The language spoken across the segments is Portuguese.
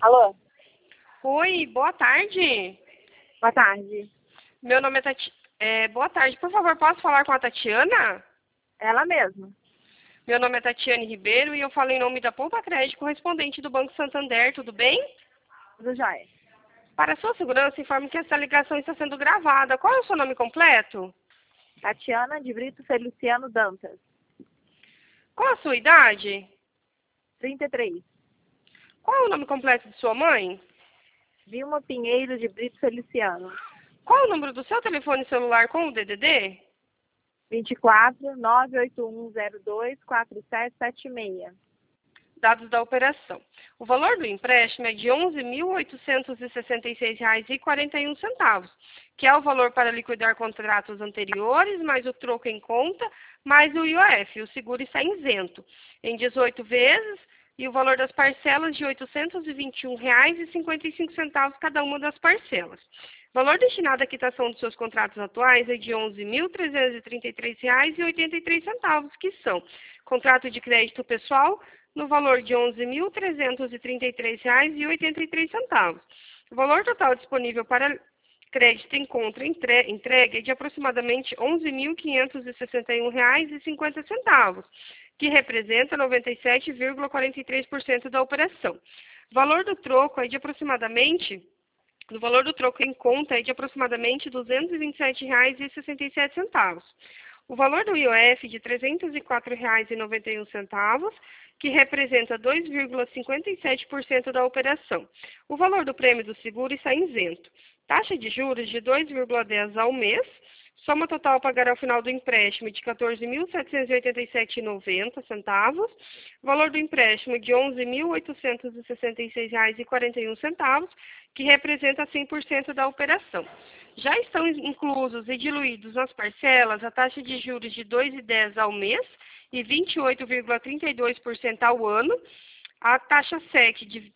Alô, Oi, boa tarde. boa tarde. Meu nome é boa tarde. Por favor, posso falar com a Tatiana? Ela mesma, Meu nome é Tatiane Ribeiro e eu falo em nome da Poupa Crédito, correspondente do Banco Santander, tudo bem? tudo jóia. Para sua segurança, informo que essa ligação está sendo gravada. Qual é o seu nome completo? Tatiana de Brito Feliciano Dantas, Qual a sua idade? 33. Qual é o nome completo de sua mãe? Vilma Pinheiro de Brito Feliciano, Qual é o número do seu telefone celular com o DDD? 24 98102 4776. Dados da operação. O valor do empréstimo é de R$ 11.866,41, que é o valor para liquidar contratos anteriores, mais o troco em conta, mais o IOF. O seguro está isento em 18 vezes e o valor das parcelas de R$ 821,55 cada uma das parcelas. O valor destinado à quitação dos seus contratos atuais é de R$ 11.333,83, que são contrato de crédito pessoal, no valor de R$ 11.333,83. O valor total disponível para crédito em conta entregue é de aproximadamente R$ 11.561,50, que representa 97,43% da operação. O valor do troco é de aproximadamente O valor do troco em conta é de aproximadamente R$ 227,67. O valor do IOF de R$ 304,91, que representa 2,57% da operação. O valor do prêmio do seguro está isento. Taxa de juros de 2,10 ao mês. Soma total a pagar ao final do empréstimo de R$ 14.787,90. Valor do empréstimo de R$ 11.866,41, que representa 100% da operação. Já estão inclusos e diluídos nas parcelas a taxa de juros de 2,10 ao mês e 28,32% ao ano, a taxa SEC de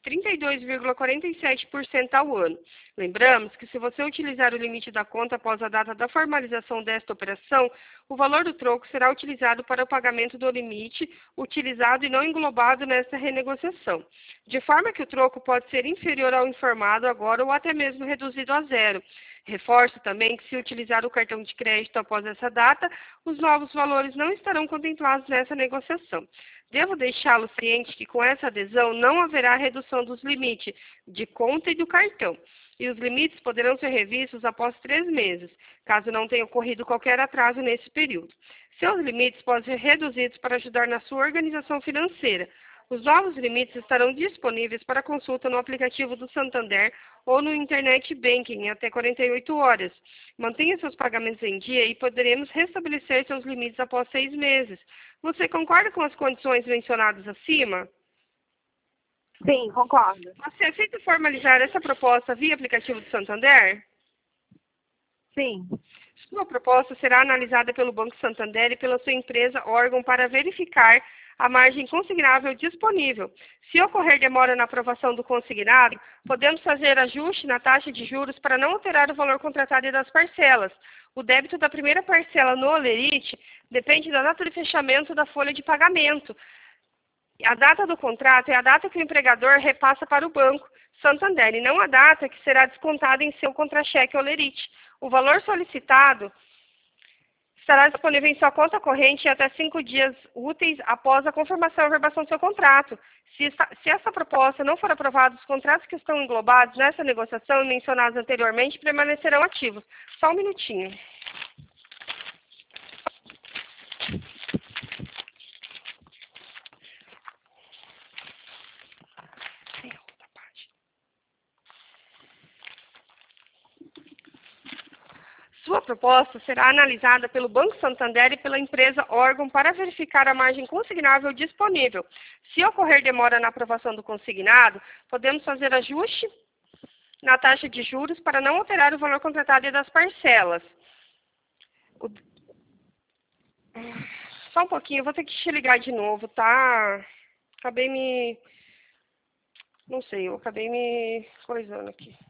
32,47% ao ano. Lembramos que se você utilizar o limite da conta após a data da formalização desta operação, o valor do troco será utilizado para o pagamento do limite utilizado e não englobado nesta renegociação, de forma que o troco pode ser inferior ao informado agora ou até mesmo reduzido a zero. Reforço também que se utilizar o cartão de crédito após essa data, os novos valores não estarão contemplados nessa negociação. Devo deixá-lo ciente que com essa adesão não haverá redução dos limites de conta e do cartão, e os limites poderão ser revistos após 3 meses, caso não tenha ocorrido qualquer atraso nesse período. Seus limites podem ser reduzidos para ajudar na sua organização financeira. Os novos limites estarão disponíveis para consulta no aplicativo do Santander ou no Internet Banking em até 48 horas. Mantenha seus pagamentos em dia e poderemos restabelecer seus limites após 6 meses. Você concorda com as condições mencionadas acima? Sim, concordo. Você aceita formalizar essa proposta via aplicativo do Santander? Sim, Sua proposta será analisada pelo Banco Santander e pela sua empresa órgão para verificar a margem consignável disponível. Se ocorrer demora na aprovação do consignado, podemos fazer ajuste na taxa de juros para não alterar o valor contratado das parcelas. O débito da primeira parcela no Olerite depende da data de fechamento da folha de pagamento. A data do contrato é a data que o empregador repassa para o Banco Santander e não a data que será descontada em seu contra-cheque Olerite. O valor solicitado estará disponível em sua conta corrente até 5 dias úteis após a confirmação e averbação do seu contrato. Se essa proposta não for aprovada, os contratos que estão englobados nessa negociação e mencionados anteriormente permanecerão ativos. Só um minutinho. Sua proposta será analisada pelo Banco Santander e pela empresa órgão para verificar a margem consignável disponível. Se ocorrer demora na aprovação do consignado, podemos fazer ajuste na taxa de juros para não alterar o valor contratado e das parcelas. Só um pouquinho, eu vou ter que te ligar de novo, tá? Não sei, eu acabei me coisando aqui.